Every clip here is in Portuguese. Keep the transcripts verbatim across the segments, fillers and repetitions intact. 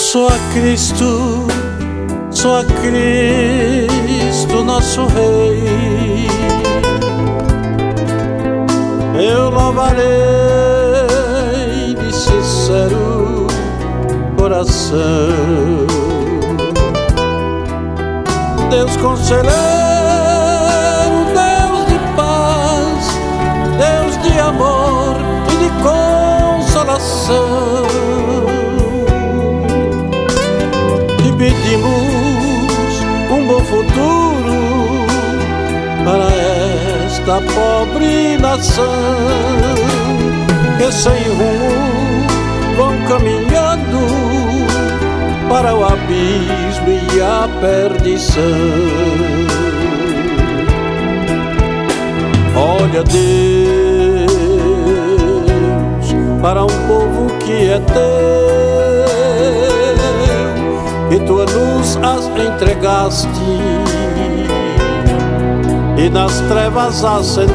Só a Cristo, só a Cristo, nosso Rei, eu louvarei de sincero coração. Deus conselheiro, Deus de paz, Deus de amor e de consolação. E pedimos um bom futuro para esta pobre nação, que sem rumo vão caminhando para o abismo e a perdição. Olha, Deus, para um povo que é teu, que tua luz as entregaste e nas trevas acendeu.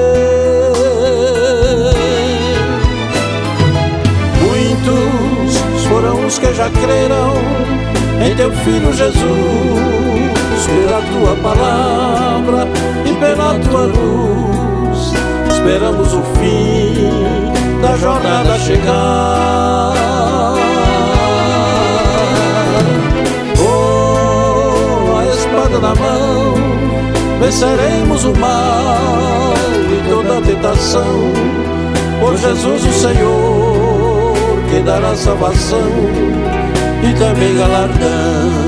Muitos foram os que já creram em teu Filho Jesus, pela tua palavra e pela tua luz. Esperamos o fim da jornada chegar. Oh, a espada na mão, venceremos o mal e toda a tentação, por Jesus o Senhor, que dará salvação e também galardão.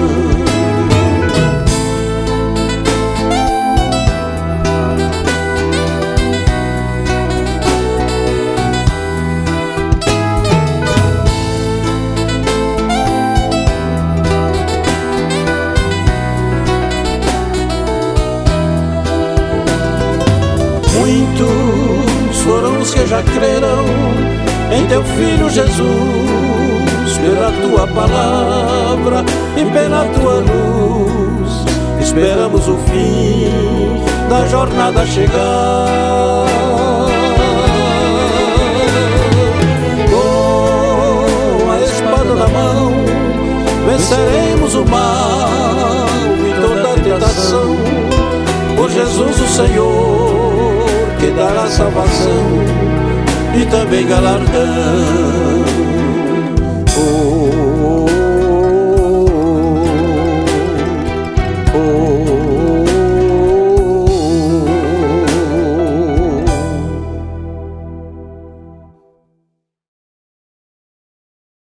Muitos foram os que já creram em teu Filho Jesus, pela tua palavra e pela tua luz. Esperamos o fim da jornada chegar. Com a espada na mão, venceremos o mal e toda a tentação, por Jesus o Senhor, que dará salvação e também galardão.